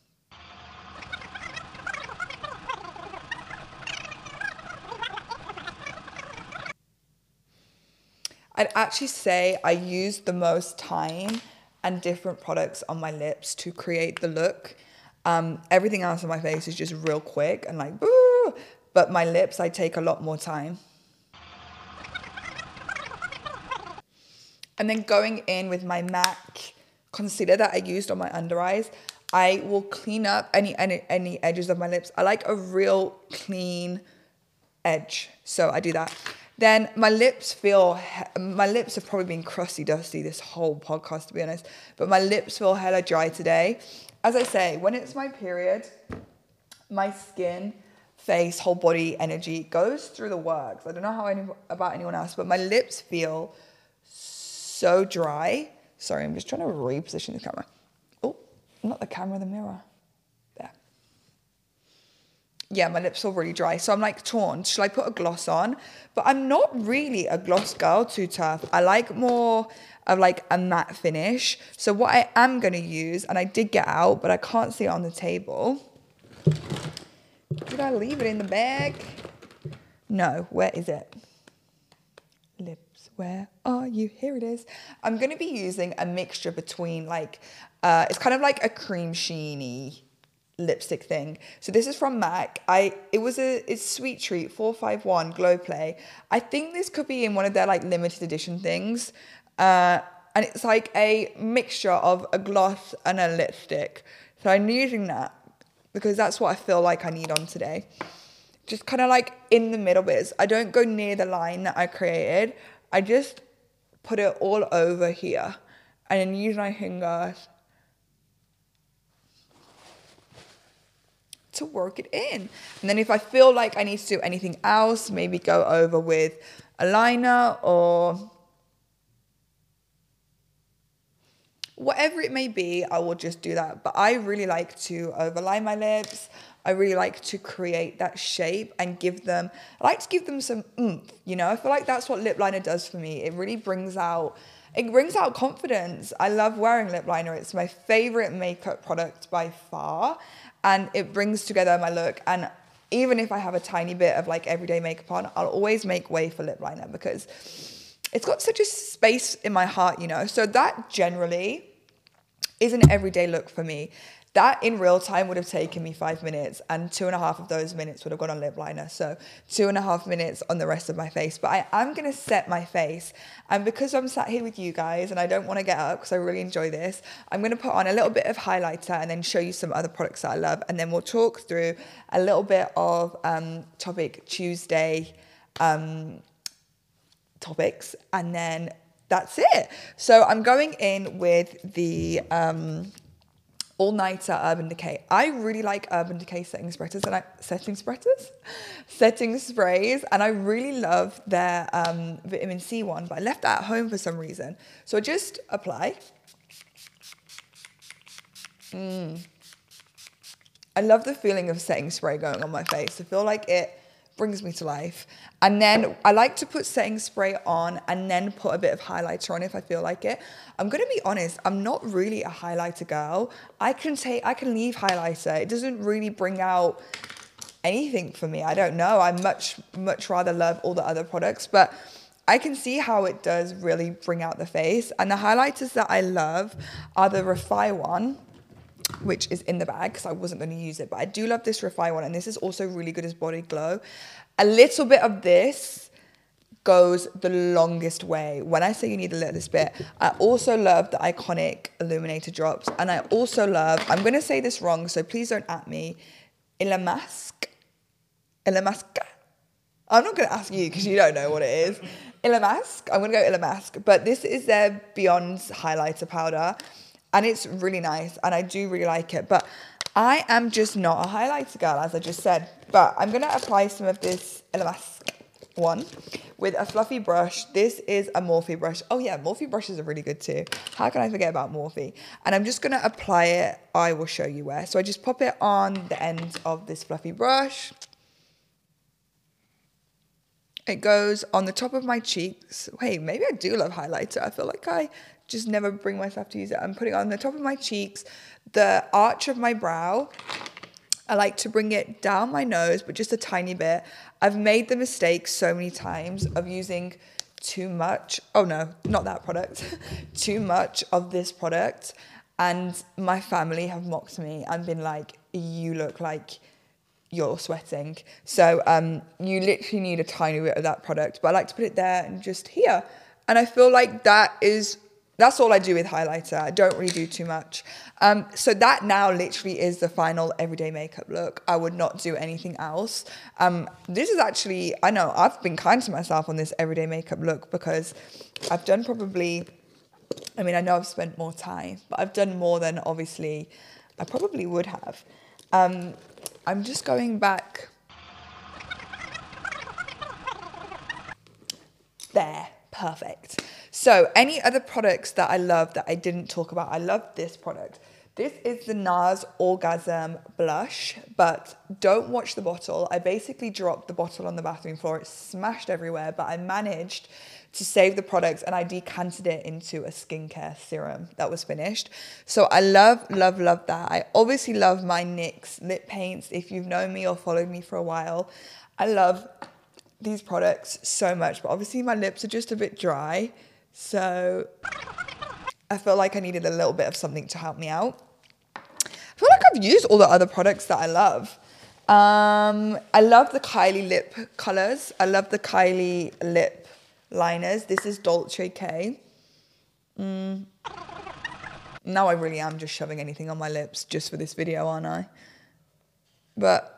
I'd actually say I use the most time and different products on my lips to create the look. Everything else on my face is just real quick and like, boo, but my lips, I take a lot more time. And then going in with my MAC concealer that I used on my under eyes, I will clean up any edges of my lips. I like a real clean edge, so I do that. Then my lips have probably been crusty dusty this whole podcast, to be honest, but my lips feel hella dry today. As I say, when it's my period, my skin, face, whole body energy goes through the works. I don't know about anyone else, but my lips feel so dry. Sorry, I'm just trying to reposition the camera. Oh, not the camera, the mirror. There. Yeah, my lips feel really dry. So I'm like torn. Should I put a gloss on? But I'm not really a gloss girl, too tough. I like more of like a matte finish. So what I am going to use, and I did get out, but I can't see it on the table. Did I leave it in the bag? No, where is it? Lips, where are you? Here it is. I'm going to be using a mixture between like, it's kind of like a cream sheeny lipstick thing. So this is from MAC. It's Sweet Treat 451 Glow Play. I think this could be in one of their like limited edition things. And it's like a mixture of a gloss and a lipstick. So I'm using that because that's what I feel like I need on today. Just kind of like in the middle bits. I don't go near the line that I created. I just put it all over here and then use my fingers to work it in. And then if I feel like I need to do anything else, maybe go over with a liner or whatever it may be, I will just do that. But I really like to overline my lips. I really like to create that shape and I like to give them some oomph, you know? I feel like that's what lip liner does for me. It really brings out confidence. I love wearing lip liner. It's my favorite makeup product by far. And it brings together my look. And even if I have a tiny bit of like everyday makeup on, I'll always make way for lip liner because it's got such a space in my heart, you know? So that generally is an everyday look for me. That in real time would have taken me 5 minutes and 2.5 of those minutes would have gone on lip liner. So 2.5 minutes on the rest of my face. But I am going to set my face. And because I'm sat here with you guys and I don't want to get up because I really enjoy this, I'm going to put on a little bit of highlighter and then show you some other products that I love. And then we'll talk through a little bit of Topic Tuesday topics. And then that's it. So I'm going in with the All Nighter Urban Decay. I really like Urban Decay setting sprays, and I really love their vitamin C one, but I left that at home for some reason. So I just apply. I love the feeling of setting spray going on my face. I feel like it brings me to life. And then I like to put setting spray on and then put a bit of highlighter on if I feel like it. I'm going to be honest, I'm not really a highlighter girl. I can leave highlighter. It doesn't really bring out anything for me. I don't know. I much rather love all the other products, but I can see how it does really bring out the face. And the highlighters that I love are the Refy one, which is in the bag because I wasn't going to use it, but I do love this Refy one, and this is also really good as body glow. A little bit of this goes the longest way. When I say you need a little bit, I also love the Iconic Illuminator drops, and I also love, I'm going to say this wrong, so please don't at me, Illamasqua. I'm not going to ask you because you don't know what it is. Illamasqua. I'm going to go Illamasqua, but this is their Beyond highlighter powder. And it's really nice, and I do really like it. But I am just not a highlighter girl, as I just said. But I'm going to apply some of this Illamasqua one with a fluffy brush. This is a Morphe brush. Oh, yeah, Morphe brushes are really good too. How can I forget about Morphe? And I'm just going to apply it. I will show you where. So I just pop it on the end of this fluffy brush. It goes on the top of my cheeks. Wait, maybe I do love highlighter. I feel like I just never bring myself to use it. I'm putting it on the top of my cheeks, the arch of my brow. I like to bring it down my nose, but just a tiny bit. I've made the mistake so many times of using too much. Oh no, not that product. Too much of this product. And my family have mocked me and been like, you look like you're sweating. So you literally need a tiny bit of that product. But I like to put it there and just here. And I feel like that's all I do with highlighter. I don't really do too much. So that now literally is the final everyday makeup look. I would not do anything else. This is actually, I know, I've been kind to myself on this everyday makeup look because I've done probably, I mean, I know I've spent more time, but I've done more than obviously I probably would have. I'm just going back. There, perfect. So any other products that I love that I didn't talk about, I love this product. This is the NARS Orgasm Blush, but don't watch the bottle. I basically dropped the bottle on the bathroom floor. It's smashed everywhere, but I managed to save the products and I decanted it into a skincare serum that was finished. So I love, love, love that. I obviously love my NYX lip paints. If you've known me or followed me for a while, I love these products so much, but obviously my lips are just a bit dry. So I feel like I needed a little bit of something to help me out. I feel like I've used all the other products that I love. I love the Kylie lip colors. I love the Kylie lip liners. This is Dolce K. Now I really am just shoving anything on my lips just for this video, aren't I? But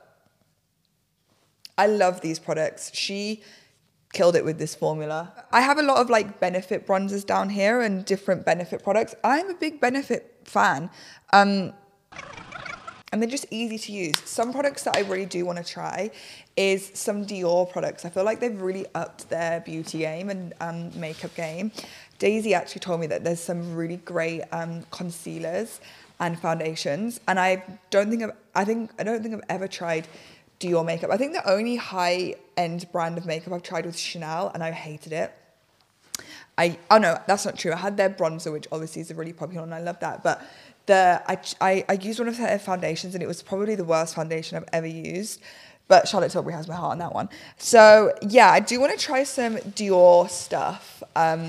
I love these products. She killed it with this formula. I have a lot of like Benefit bronzers down here and different Benefit products. I'm a big Benefit fan. And they're just easy to use. Some products that I really do want to try is some Dior products. I feel like they've really upped their beauty game and makeup game. Daisy actually told me that there's some really great concealers and foundations. And I don't think I've ever tried Dior makeup. I think the only high-end brand of makeup I've tried was Chanel, and I hated it. Oh no, that's not true. I had their bronzer, which obviously is a really popular one. I love that. But I used one of their foundations, and it was probably the worst foundation I've ever used. But Charlotte Tilbury has my heart on that one. So yeah, I do want to try some Dior stuff.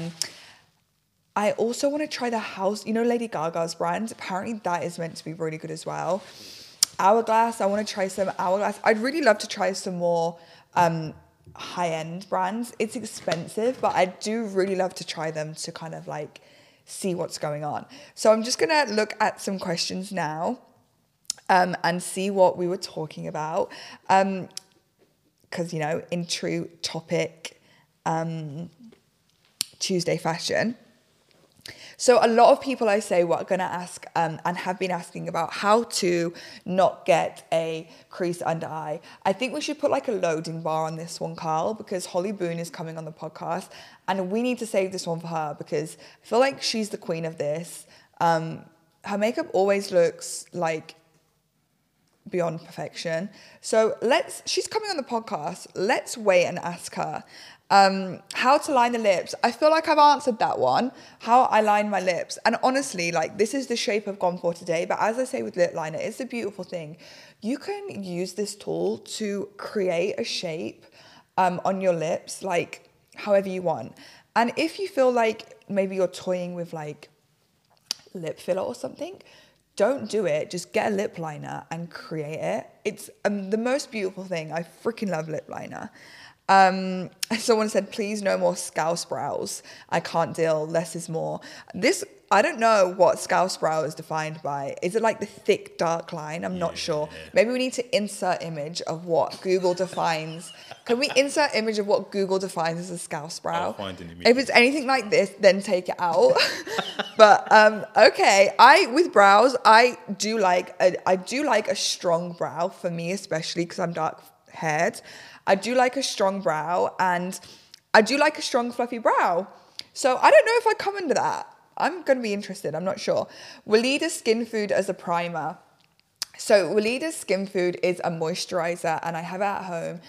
I also want to try the house, Lady Gaga's brand. Apparently that is meant to be really good as well. Hourglass, I want to try some Hourglass. I'd really love to try some more high-end brands. It's expensive, but I do really love to try them to kind of like see what's going on. So I'm just going to look at some questions now and see what we were talking about. Because, in true topic Tuesday fashion. So a lot of people I say were going to ask and have been asking about how to not get a crease under eye. I think we should put like a loading bar on this one, Carl, because Holly Boone is coming on the podcast and we need to save this one for her because I feel like she's the queen of this. Her makeup always looks like beyond perfection. So she's coming on the podcast. Let's wait and ask her. How to line the lips. I feel like I've answered that one. How I line my lips. And honestly, like this is the shape I've gone for today. But as I say with lip liner, it's a beautiful thing. You can use this tool to create a shape on your lips, like however you want. And if you feel like maybe you're toying with like lip filler or something, don't do it. Just get a lip liner and create it. It's the most beautiful thing. I freaking love lip liner. Someone said, please no more scouse brows. I can't deal. Less is more. I don't know what scouse brow is defined by. Is it like the thick dark line? I'm not sure. Maybe we need to insert image of what Google defines. Can we insert image of what Google defines as a scouse brow? I'll find an image. If it's anything like this, then take it out. But okay, with brows, I do like a strong brow for me, especially because I'm dark haired. I do like a strong brow and I do like a strong fluffy brow. So I don't know if I come under that. I'm going to be interested. I'm not sure. Weleda Skin Food as a primer. So Weleda Skin Food is a moisturizer and I have it at home.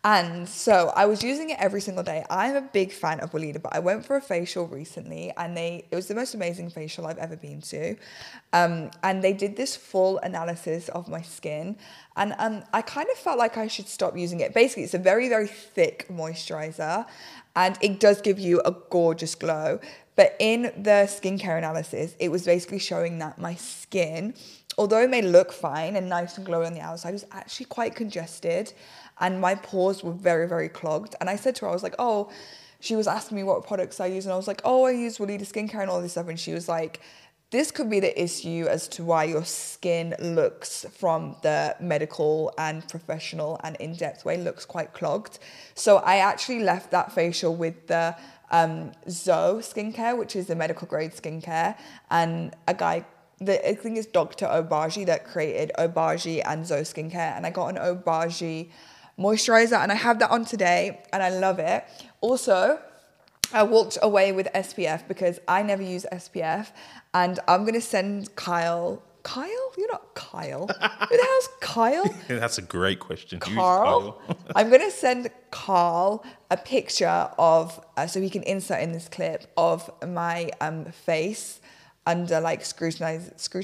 And so I was using it every single day. I'm a big fan of Weleda, but I went for a facial recently and it was the most amazing facial I've ever been to. And they did this full analysis of my skin. And I kind of felt like I should stop using it. Basically, it's a very, very thick moisturizer and it does give you a gorgeous glow. But in the skincare analysis, it was basically showing that my skin, although it may look fine and nice and glowy on the outside, was actually quite congested. And my pores were very, very clogged. And I said to her, I was like, oh, she was asking me what products I use. And I was like, oh, I use Weleda skincare and all this stuff. And she was like, this could be the issue as to why your skin looks from the medical and professional and in-depth way looks quite clogged. So I actually left that facial with the Zoe skincare, which is the medical grade skincare. And a guy, I think it's Dr. Obagi that created Obagi and Zoe skincare. And I got an Obagi moisturizer and I have that on today and I love it. Also, I walked away with SPF because I never use SPF and I'm going to send Kyle? You're not Kyle. Who the hell's Kyle? That's a great question. Carl? I'm going to send Carl a picture of, so he can insert in this clip, of my face under like scrutiny?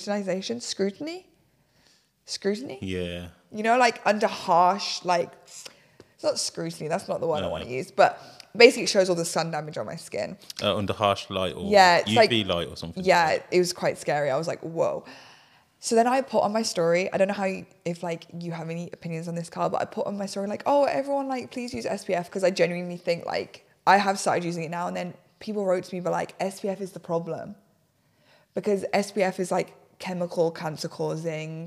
Yeah. You know, like under harsh, like, it's not scrutiny, that's not the word I want to use, but basically it shows all the sun damage on my skin. Under harsh light or it's UV light or something? Yeah, it was quite scary. I was like, whoa. So then I put on my story, I don't know if like you have any opinions on this, Carl, but I put on my story like, oh, everyone like, please use SPF, because I genuinely think like, I have started using it now, and then people wrote to me, but like, SPF is the problem. Because SPF is like chemical cancer causing.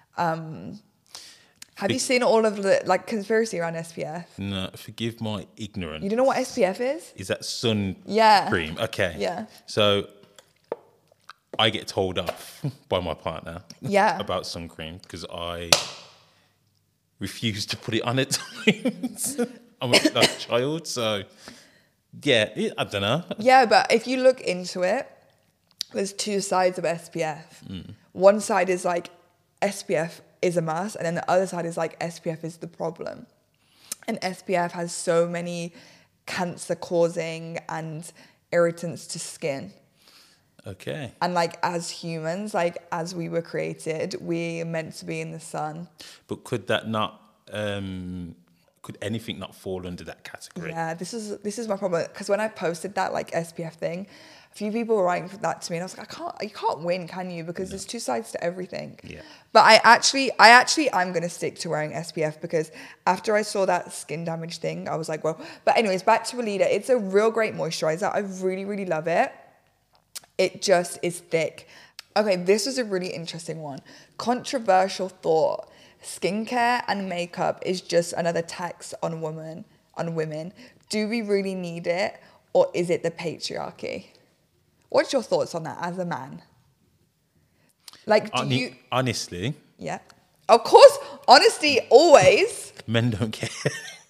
Have you seen all of the like conspiracy around SPF? No, forgive my ignorance. You don't know what SPF is? Is that sun cream? Okay. Yeah. So I get told off by my partner about sun cream because I refuse to put it on at times. I'm like a child, so yeah, I don't know. Yeah, but if you look into it, there's two sides of SPF. One side is like SPF is a must, and then the other side is like SPF is the problem. And SPF has so many cancer causing and irritants to skin. Okay. And like as humans, like as we were created, we're meant to be in the sun. But could that not could anything not fall under that category? Yeah, this is my problem, because when I posted that like SPF thing, a few people were writing that to me, and I was like, you can't win, can you? Because there's two sides to everything. Yeah. But I actually I'm gonna stick to wearing SPF, because after I saw that skin damage thing, I was like, well. But anyways, back to Weleda. It's a real great moisturizer. I really, really love it. It just is thick. Okay, this was a really interesting one. Controversial thought. Skincare and makeup is just another tax on women. Do we really need it, or is it the patriarchy? What's your thoughts on that as a man? Like, honestly? Yeah. Of course, honesty always. Men don't care.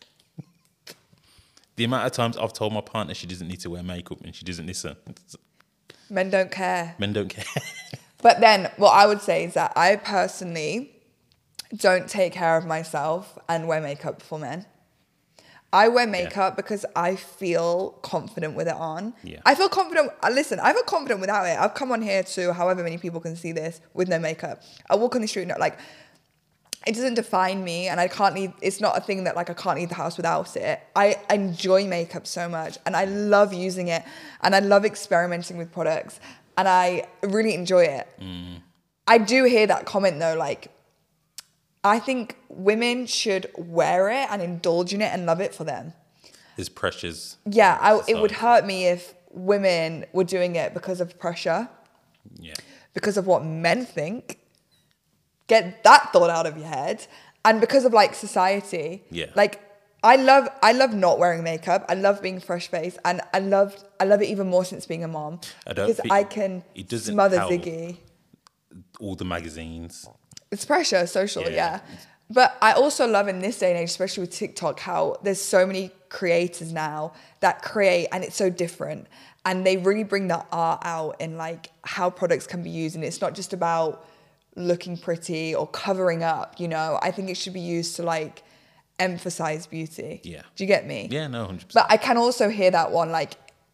The amount of times I've told my partner she doesn't need to wear makeup and she doesn't listen. Men don't care. Men don't care. But then what I would say is that I personally don't take care of myself and wear makeup for men. I wear makeup because I feel confident with it on. Yeah. I feel confident. Listen, I feel confident without it. I've come on here to however many people can see this with no makeup. I walk on the street, like, it doesn't define me, and I can't leave. It's not a thing that like I can't leave the house without it. I enjoy makeup so much, and I love using it, and I love experimenting with products, and I really enjoy it. I do hear that comment though, like, I think women should wear it and indulge in it and love it for them. There's pressures. Yeah, it would hurt me if women were doing it because of pressure. Yeah. Because of what men think. Get that thought out of your head. And because of like society. Yeah. Like I love not wearing makeup. I love being fresh faced, and I love it even more since being a mom. Because I can smother Ziggy. All the magazines. It's pressure, social, yeah. But I also love in this day and age, especially with TikTok, how there's so many creators now that create, and it's so different. And they really bring the art out in like how products can be used. And it's not just about looking pretty or covering up, you know. I think it should be used to like emphasize beauty. Yeah. Do you get me? Yeah, no, 100%. But I can also hear that one, like,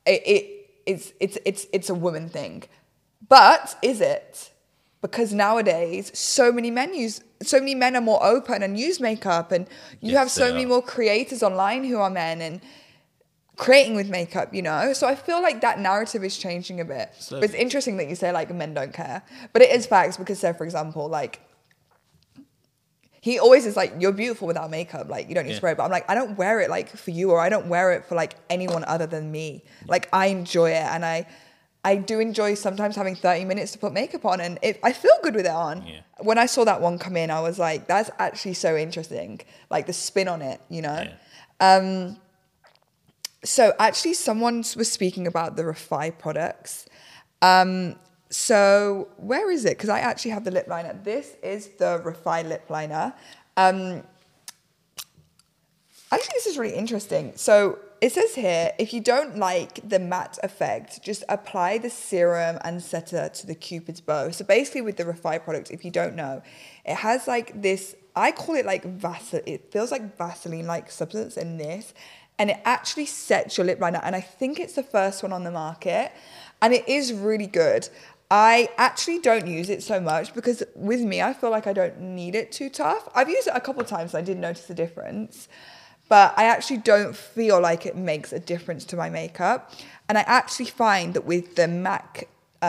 it's a woman thing. But is it? Because nowadays, so many men are more open and use makeup, and you have so many more creators online who are men and creating with makeup, you know? So I feel like that narrative is changing a bit. But it's interesting that you say, like, men don't care. But it is facts because, say, for example, like, he always is like, you're beautiful without makeup. Like, you don't need to wear it. But I'm like, I don't wear it, like, for you, or I don't wear it for, like, anyone other than me. Like, I enjoy it. And I do enjoy sometimes having 30 minutes to put makeup on. And I feel good with it on. Yeah. When I saw that one come in, I was like, that's actually so interesting. Like, the spin on it, you know? Yeah. So actually someone was speaking about the Refy products. So where is it? Because I actually have the lip liner. This is the Refy lip liner. Actually, this is really interesting. So it says here, if you don't like the matte effect, just apply the serum and setter to the Cupid's bow. So basically with the Refy product, if you don't know, it has like this, I call it like Vaseline. It feels like Vaseline-like substance in this. And it actually sets your lip liner. And I think it's the first one on the market. And it is really good. I actually don't use it so much because with me, I feel like I don't need it too tough. I've used it a couple of times and I did notice a difference. But I actually don't feel like it makes a difference to my makeup. And I actually find that with the MAC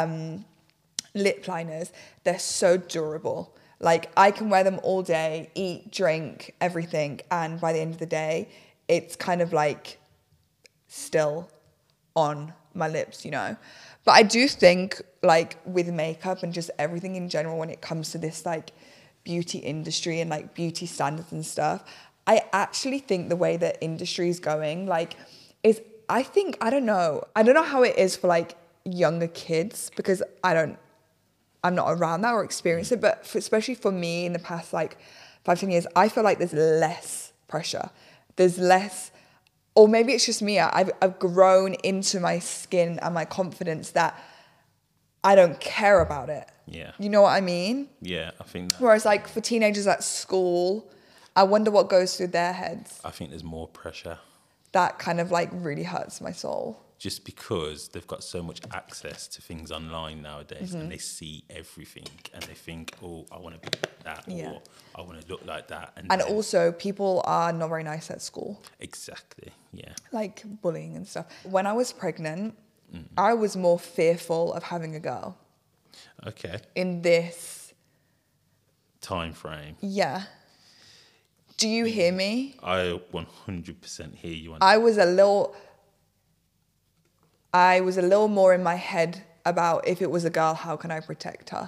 lip liners, they're so durable. Like, I can wear them all day, eat, drink, everything. And by the end of the day, it's kind of like still on my lips, you know. But I do think, like, with makeup and just everything in general, when it comes to this, like, beauty industry and, like, beauty standards and stuff, I actually think the way that industry is going, like, is, I don't know how it is for, like, younger kids, because I'm not around that or experienced it, but especially for me in the past, like, 5-10 years, I feel like there's less pressure. There's less, or maybe it's just me, I've grown into my skin and my confidence that I don't care about it. Yeah. You know what I mean? Yeah, I think that. Whereas, like, for teenagers at school, I wonder what goes through their heads. I think there's more pressure. That kind of, like, really hurts my soul. Just because they've got so much access to things online nowadays, and they see everything and they think, oh, I want to be like that, or I want to look like that. And then, also, people are not very nice at school. Exactly, yeah. Like bullying and stuff. When I was pregnant, I was more fearful of having a girl. Okay. In this time frame. Yeah. Do you hear me? I 100% hear you. I was a little more in my head about if it was a girl, how can I protect her?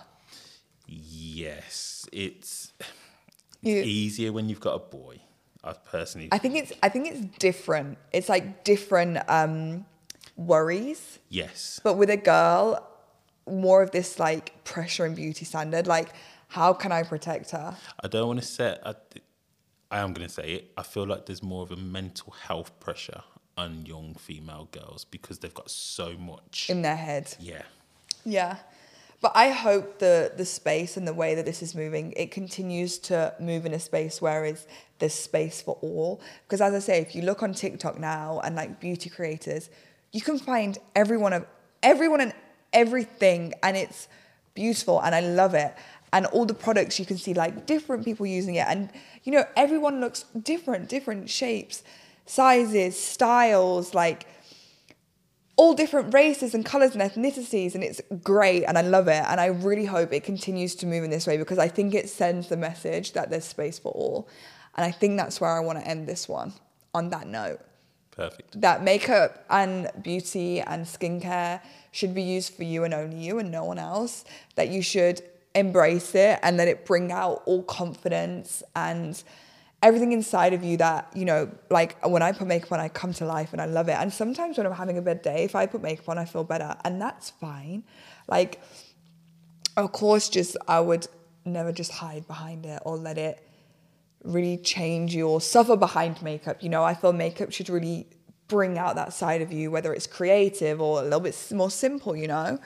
Yes, it's easier when you've got a boy. I think it's different. It's like different worries. Yes. But with a girl, more of this like pressure and beauty standard. Like, how can I protect her? I don't want to say. I am going to say it. I feel like there's more of a mental health pressure on young female girls because they've got so much in their head. Yeah. Yeah. But I hope the space and the way that this is moving, it continues to move in a space where there's space for all. Because as I say, if you look on TikTok now and like beauty creators, you can find everyone and everything, and it's beautiful and I love it. And all the products, you can see like different people using it. And, you know, everyone looks different shapes, sizes, styles, like all different races and colors and ethnicities. And it's great. And I love it. And I really hope it continues to move in this way because I think it sends the message that there's space for all. And I think that's where I want to end this one, on that note. Perfect. That makeup and beauty and skincare should be used for you and only you and no one else. That you should embrace it and let it bring out all confidence and everything inside of you that, you know, like when I put makeup on, I come to life and I love it. And sometimes when I'm having a bad day, if I put makeup on, I feel better. And that's fine. Like, of course, I would never just hide behind it or let it really change you or suffer behind makeup. You know, I feel makeup should really bring out that side of you, whether it's creative or a little bit more simple, you know.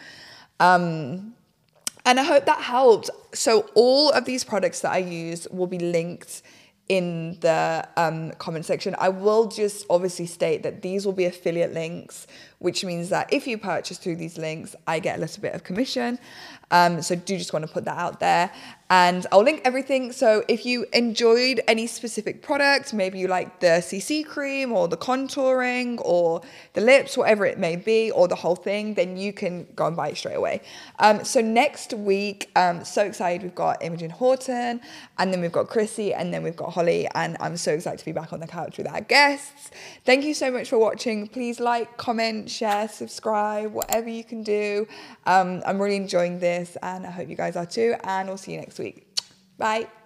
And I hope that helped. So all of these products that I use will be linked in the comment section. I will just obviously state that these will be affiliate links, which means that if you purchase through these links, I get a little bit of commission. So do just want to put that out there, and I'll link everything. So if you enjoyed any specific product, maybe you like the CC cream or the contouring or the lips, whatever it may be, or the whole thing, then you can go and buy it straight away. So next week, so excited, we've got Imogen Horton, and then we've got Chrissy, and then we've got Holly, and I'm so excited to be back on the couch with our guests. Thank you so much for watching. Please like, comment, share, subscribe, whatever you can do. I'm really enjoying this, and I hope you guys are too, and we'll see you next week. Bye.